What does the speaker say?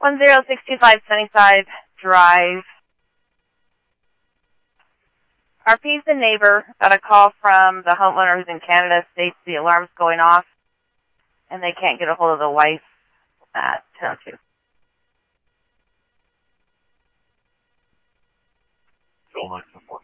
10625 Sunnyside Drive. RP's the neighbor got a call from the homeowner who's in Canada, states the alarm's going off, and they can't get a hold of the wife at 10:02. Phil 924.